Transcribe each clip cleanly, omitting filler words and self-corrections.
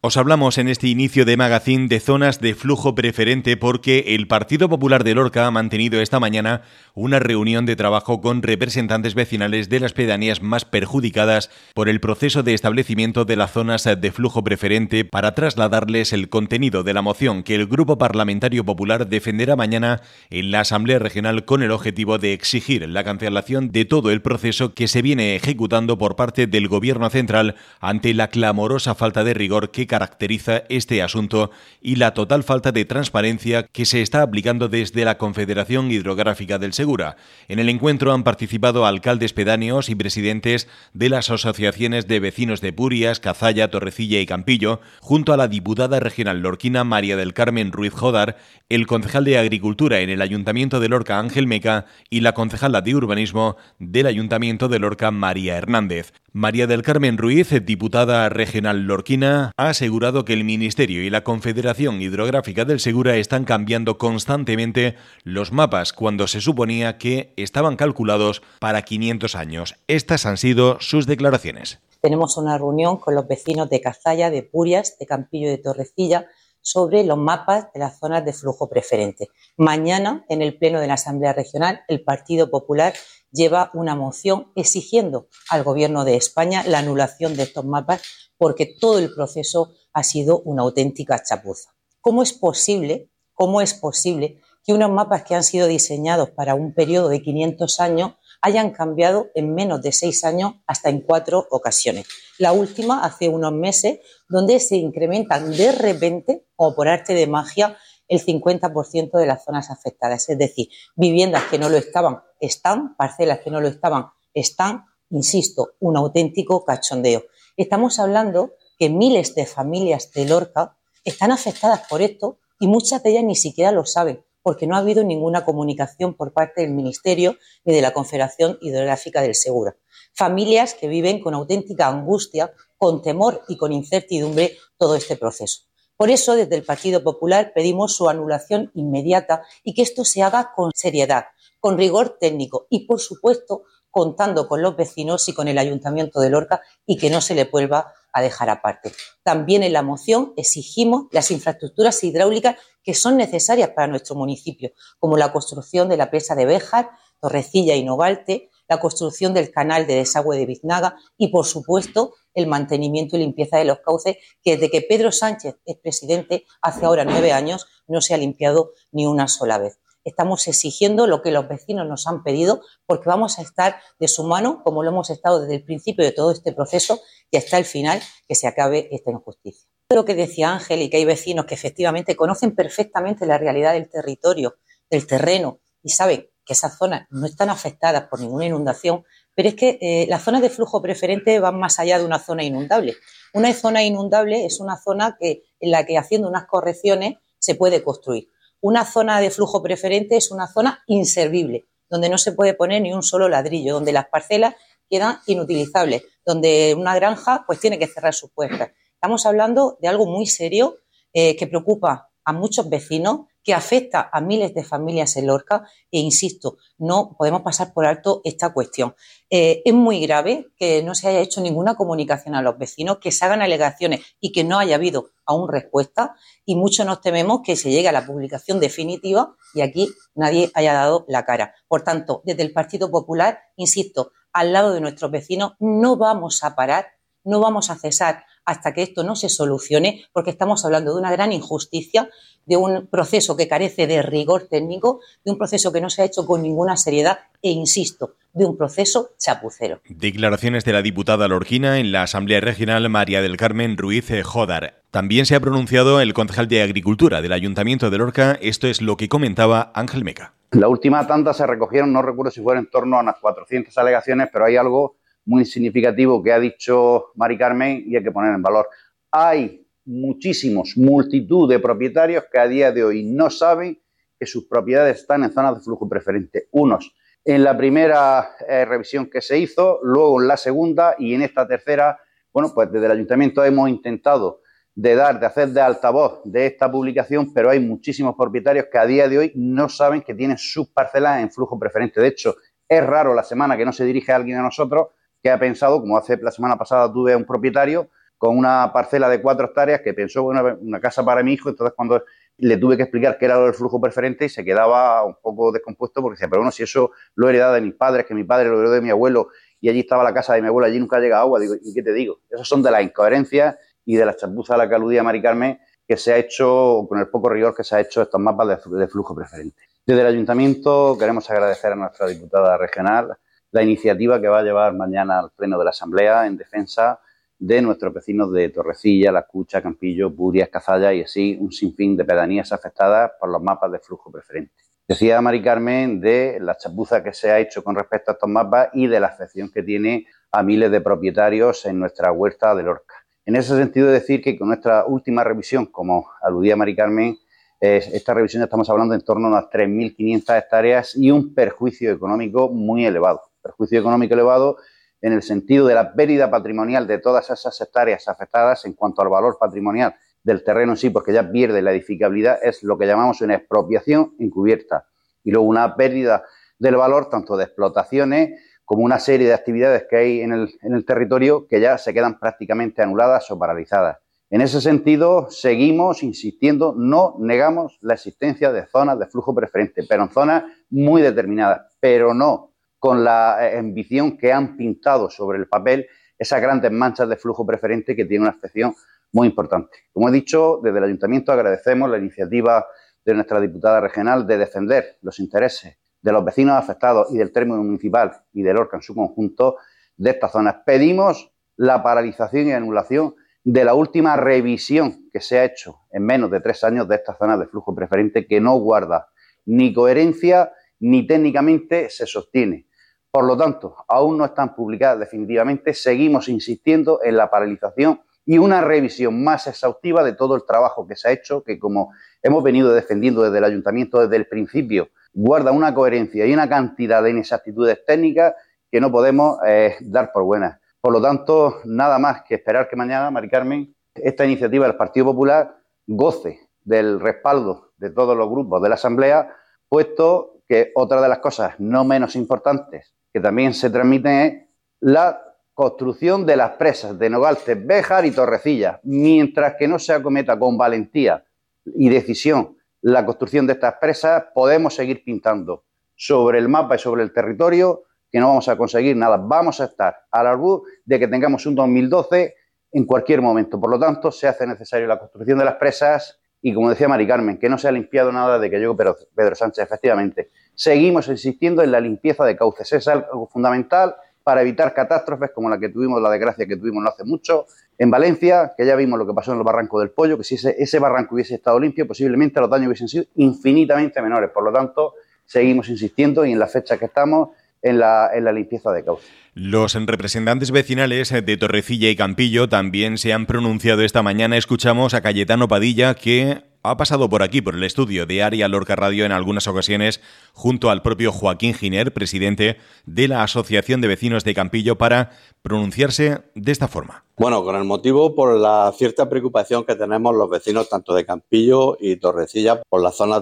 Os hablamos en este inicio de Magazine de zonas de flujo preferente porque el Partido Popular de Lorca ha mantenido esta mañana una reunión de trabajo con representantes vecinales de las pedanías más perjudicadas por el proceso de establecimiento de las zonas de flujo preferente para trasladarles el contenido de la moción que el Grupo Parlamentario Popular defenderá mañana en la Asamblea Regional con el objetivo de exigir la cancelación de todo el proceso que se viene ejecutando por parte del Gobierno central ante la clamorosa falta de rigor que caracteriza este asunto y la total falta de transparencia que se está aplicando desde la Confederación Hidrográfica del Segura. En el encuentro han participado alcaldes pedáneos y presidentes de las asociaciones de vecinos de Purias, Cazalla, Torrecilla y Campillo, junto a la diputada regional lorquina María del Carmen Ruiz Jodar, el concejal de Agricultura en el Ayuntamiento de Lorca Ángel Meca y la concejala de Urbanismo del Ayuntamiento de Lorca María Hernández. María del Carmen Ruiz, diputada regional lorquina, ha asegurado que el Ministerio y la Confederación Hidrográfica del Segura están cambiando constantemente los mapas cuando se suponía que estaban calculados para 500 años. Estas han sido sus declaraciones. Tenemos una reunión con los vecinos de Cazalla, de Purias, de Campillo y de Torrecilla sobre los mapas de las zonas de flujo preferente. Mañana, en el Pleno de la Asamblea Regional, el Partido Popular lleva una moción exigiendo al Gobierno de España la anulación de estos mapas porque todo el proceso ha sido una auténtica chapuza. ¿Cómo es posible que unos mapas que han sido diseñados para un periodo de 500 años hayan cambiado en menos de 6 años hasta en 4 ocasiones? La última hace unos meses, donde se incrementan de repente, como por arte de magia, el 50% de las zonas afectadas. Es decir, viviendas que no lo estaban, están, parcelas que no lo estaban, están, insisto, un auténtico cachondeo. Estamos hablando que miles de familias de Lorca están afectadas por esto y muchas de ellas ni siquiera lo saben, porque no ha habido ninguna comunicación por parte del Ministerio ni de la Confederación Hidrográfica del Segura. Familias que viven con auténtica angustia, con temor y con incertidumbre todo este proceso. Por eso, desde el Partido Popular pedimos su anulación inmediata y que esto se haga con seriedad, con rigor técnico y, por supuesto, contando con los vecinos y con el Ayuntamiento de Lorca y que no se le vuelva a dejar aparte. También en la moción exigimos las infraestructuras hidráulicas que son necesarias para nuestro municipio, como la construcción de la presa de Béjar, Torrecilla y Novalte, la construcción del canal de desagüe de Biznaga y, por supuesto, el mantenimiento y limpieza de los cauces, que desde que Pedro Sánchez es presidente, hace ahora 9 años, no se ha limpiado ni una sola vez. Estamos exigiendo lo que los vecinos nos han pedido porque vamos a estar de su mano, como lo hemos estado desde el principio de todo este proceso y hasta el final, que se acabe esta injusticia. Lo que decía Ángel y que hay vecinos que efectivamente conocen perfectamente la realidad del territorio, del terreno y saben que esas zonas no están afectadas por ninguna inundación, pero es que las zonas de flujo preferente van más allá de una zona inundable. Una zona inundable es una zona en la que haciendo unas correcciones se puede construir. Una zona de flujo preferente es una zona inservible, donde no se puede poner ni un solo ladrillo, donde las parcelas quedan inutilizables, donde una granja pues tiene que cerrar sus puertas. Estamos hablando de algo muy serio que preocupa a muchos vecinos, que afecta a miles de familias en Lorca e, insisto, no podemos pasar por alto esta cuestión. Es muy grave que no se haya hecho ninguna comunicación a los vecinos, que se hagan alegaciones y que no haya habido aún respuesta y mucho nos tememos que se llegue a la publicación definitiva y aquí nadie haya dado la cara. Por tanto, desde el Partido Popular, insisto, al lado de nuestros vecinos no vamos a parar, no vamos a cesar hasta que esto no se solucione, porque estamos hablando de una gran injusticia, de un proceso que carece de rigor técnico, de un proceso que no se ha hecho con ninguna seriedad e, insisto, de un proceso chapucero. Declaraciones de la diputada lorquina en la Asamblea Regional María del Carmen Ruiz Jodar. También se ha pronunciado el concejal de Agricultura del Ayuntamiento de Lorca. Esto es lo que comentaba Ángel Meca. La última tanda se recogieron, no recuerdo si fueron en torno a unas 400 alegaciones, pero hay algo muy significativo que ha dicho Mari Carmen y hay que poner en valor. Hay multitud de propietarios que a día de hoy no saben que sus propiedades están en zonas de flujo preferente. Unos en la primera revisión que se hizo, luego en la segunda y en esta tercera. Bueno, pues desde el ayuntamiento hemos intentado de hacer de altavoz de esta publicación, pero hay muchísimos propietarios que a día de hoy no saben que tienen sus parcelas en flujo preferente. De hecho, es raro la semana que no se dirige a alguien a nosotros que ha pensado, como hace la semana pasada tuve a un propietario, con una parcela de 4 hectáreas que pensó una casa para mi hijo. Entonces, cuando le tuve que explicar qué era lo del flujo preferente, y se quedaba un poco descompuesto porque decía, pero bueno, si eso lo he heredado de mis padres, que mi padre lo heredó de mi abuelo, y allí estaba la casa de mi abuelo, allí nunca llega agua. Digo, ¿y qué te digo? Esos son de las incoherencias y de la chapuza a la que aludía Mari Carmen, que se ha hecho con el poco rigor que se ha hecho estos mapas de flujo preferente. Desde el Ayuntamiento queremos agradecer a nuestra diputada regional la iniciativa que va a llevar mañana al Pleno de la Asamblea en defensa de nuestros vecinos de Torrecilla, La Cucha, Campillo, Burias, Cazalla y así un sinfín de pedanías afectadas por los mapas de flujo preferente. Decía Mari Carmen de la chapuza que se ha hecho con respecto a estos mapas y de la afección que tiene a miles de propietarios en nuestra huerta de Lorca. En ese sentido, decir que con nuestra última revisión, como aludía Mari Carmen, esta revisión ya estamos hablando en torno a unas 3.500 hectáreas y un perjuicio económico muy elevado. Perjuicio económico elevado en el sentido de la pérdida patrimonial de todas esas hectáreas afectadas en cuanto al valor patrimonial del terreno en sí, porque ya pierde la edificabilidad, es lo que llamamos una expropiación encubierta. Y luego una pérdida del valor tanto de explotaciones como una serie de actividades que hay en el territorio que ya se quedan prácticamente anuladas o paralizadas. En ese sentido, seguimos insistiendo, no negamos la existencia de zonas de flujo preferente, pero en zonas muy determinadas, pero no con la ambición que han pintado sobre el papel esas grandes manchas de flujo preferente que tiene una afección muy importante. Como he dicho, desde el Ayuntamiento agradecemos la iniciativa de nuestra diputada regional de defender los intereses de los vecinos afectados y del término municipal y de Lorca en su conjunto de estas zonas. Pedimos la paralización y anulación de la última revisión que se ha hecho en menos de 3 años de estas zonas de flujo preferente, que no guarda ni coherencia ni técnicamente se sostiene. Por lo tanto, aún no están publicadas definitivamente, seguimos insistiendo en la paralización y una revisión más exhaustiva de todo el trabajo que se ha hecho, que como hemos venido defendiendo desde el Ayuntamiento desde el principio, guarda una coherencia y una cantidad de inexactitudes técnicas que no podemos dar por buenas. Por lo tanto, nada más que esperar que mañana, Mari Carmen, esta iniciativa del Partido Popular goce del respaldo de todos los grupos de la Asamblea, puesto que otra de las cosas no menos importantes que también se transmiten es la construcción de las presas de Nogaltes, Béjar y Torrecilla. Mientras que no se acometa con valentía y decisión la construcción de estas presas, podemos seguir pintando sobre el mapa y sobre el territorio que no vamos a conseguir nada. Vamos a estar al albur de que tengamos un 2012 en cualquier momento. Por lo tanto, se hace necesaria la construcción de las presas y, como decía Mari Carmen, que no se ha limpiado nada de que llegó Pedro Sánchez. Efectivamente, seguimos insistiendo en la limpieza de cauces. Es algo fundamental para evitar catástrofes como la que tuvimos, la desgracia que tuvimos no hace mucho en Valencia, que ya vimos lo que pasó en el barranco del Pollo, que si ese barranco hubiese estado limpio, posiblemente los daños hubiesen sido infinitamente menores. Por lo tanto, seguimos insistiendo y en la fecha que estamos en la limpieza de cauces. Los representantes vecinales de Torrecilla y Campillo también se han pronunciado esta mañana. Escuchamos a Cayetano Padilla, que ha pasado por aquí, por el estudio de Área Lorca Radio en algunas ocasiones, junto al propio Joaquín Giner, presidente de la Asociación de Vecinos de Campillo, para pronunciarse de esta forma. Bueno, con el motivo por la cierta preocupación que tenemos los vecinos tanto de Campillo y Torrecilla por las zonas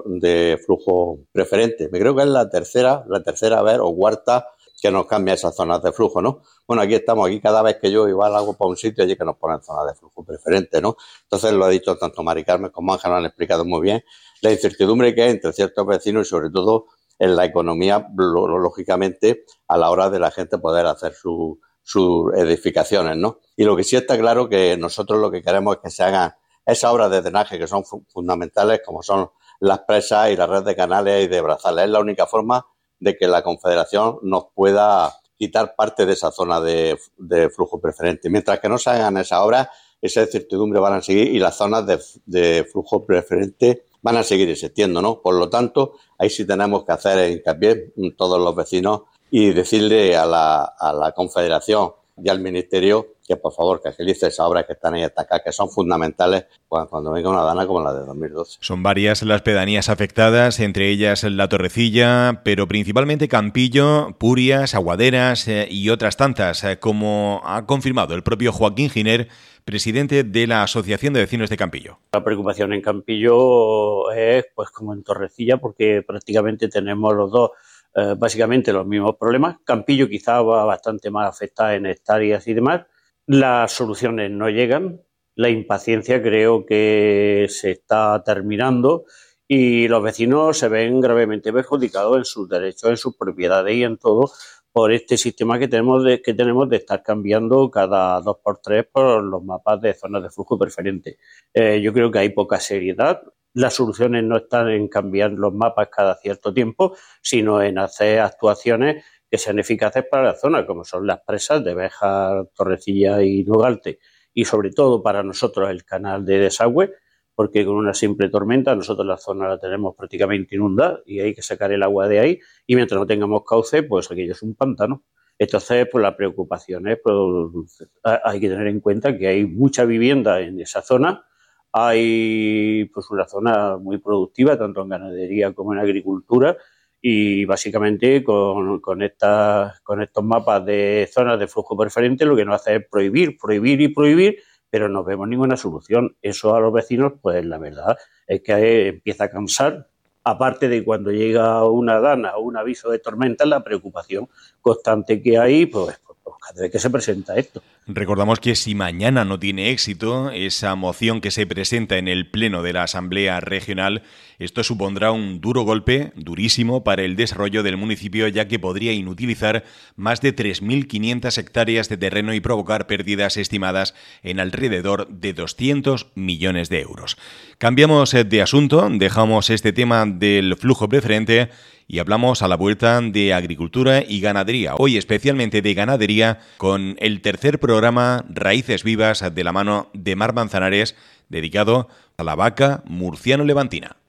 de flujo preferente. Me creo que es la tercera vez o cuarta que nos cambia esas zonas de flujo, ¿no? Bueno, aquí estamos, aquí cada vez que yo igual hago para un sitio allí que nos ponen zonas de flujo preferente, ¿no? Entonces lo ha dicho tanto Mari Carmen como Ángel, lo han explicado muy bien, la incertidumbre que hay entre ciertos vecinos y sobre todo en la economía, lógicamente, a la hora de la gente poder hacer sus edificaciones, ¿no? Y lo que sí está claro que nosotros lo que queremos es que se hagan esas obras de drenaje que son fundamentales, como son las presas y la red de canales y de brazales. Es la única forma de que la Confederación nos pueda quitar parte de esa zona de flujo preferente. Mientras que no se hagan esas obras, esa incertidumbre van a seguir y las zonas de flujo preferente van a seguir existiendo, ¿no? Por lo tanto, ahí sí tenemos que hacer hincapié todos los vecinos y decirle a la Confederación y al Ministerio que por favor que agilice esas obras que están ahí atacadas, que son fundamentales cuando venga una dana como la de 2012. Son varias las pedanías afectadas, entre ellas La Torrecilla, pero principalmente Campillo, Purias, Aguaderas y otras tantas, como ha confirmado el propio Joaquín Giner, presidente de la Asociación de Vecinos de Campillo. La preocupación en Campillo es pues como en Torrecilla, porque prácticamente tenemos los dos básicamente los mismos problemas. Campillo quizá va bastante más afectada en hectáreas y demás, Las soluciones no llegan, la impaciencia creo que se está terminando y los vecinos se ven gravemente perjudicados en sus derechos, en sus propiedades y en todo por este sistema que tenemos de estar cambiando cada 2 por 3 por los mapas de zonas de flujo preferente. Yo creo que hay poca seriedad. Las soluciones no están en cambiar los mapas cada cierto tiempo, sino en hacer actuaciones que sean eficaces para la zona, como son las presas de Béjar, Torrecilla y Nogalte, y sobre todo para nosotros el canal de desagüe, porque con una simple tormenta nosotros la zona la tenemos prácticamente inundada y hay que sacar el agua de ahí, y mientras no tengamos cauce, pues aquello es un pantano. Entonces, pues la preocupación es, pues, hay que tener en cuenta que hay mucha vivienda en esa zona, hay pues una zona muy productiva, tanto en ganadería como en agricultura, y básicamente con estos mapas de zonas de flujo preferente lo que nos hace es prohibir, pero no vemos ninguna solución. Eso a los vecinos, pues la verdad es que empieza a cansar. Aparte de cuando llega una dana o un aviso de tormenta, la preocupación constante que hay, pues cada vez que se presenta esto. Recordamos que si mañana no tiene éxito esa moción que se presenta en el Pleno de la Asamblea Regional, esto supondrá un duro golpe, durísimo, para el desarrollo del municipio, ya que podría inutilizar más de 3.500 hectáreas de terreno y provocar pérdidas estimadas en alrededor de 200 millones de euros. Cambiamos de asunto, dejamos este tema del flujo preferente y hablamos a la vuelta de agricultura y ganadería. Hoy especialmente de ganadería con el tercer programa Raíces Vivas de la mano de Mar Manzanares, dedicado a la vaca murciano-levantina.